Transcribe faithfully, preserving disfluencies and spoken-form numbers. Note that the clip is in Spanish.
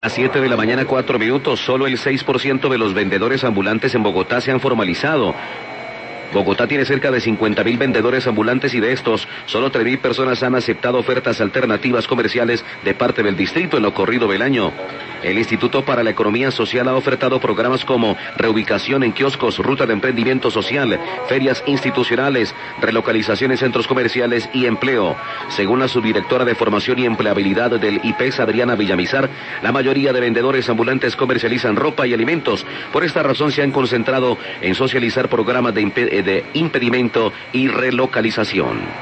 A siete de la mañana, cuatro minutos, solo el seis por ciento de los vendedores ambulantes en Bogotá se han formalizado. Bogotá tiene cerca de cincuenta mil vendedores ambulantes y de estos, solo tres mil personas han aceptado ofertas alternativas comerciales de parte del distrito en lo corrido del año. El Instituto para la Economía Social ha ofertado programas como reubicación en kioscos, ruta de emprendimiento social, ferias institucionales, relocalización en centros comerciales y empleo. Según la subdirectora de Formación y Empleabilidad del I P E S, Adriana Villamizar, la mayoría de vendedores ambulantes comercializan ropa y alimentos. Por esta razón se han concentrado en socializar programas de, imp de impedimento y relocalización.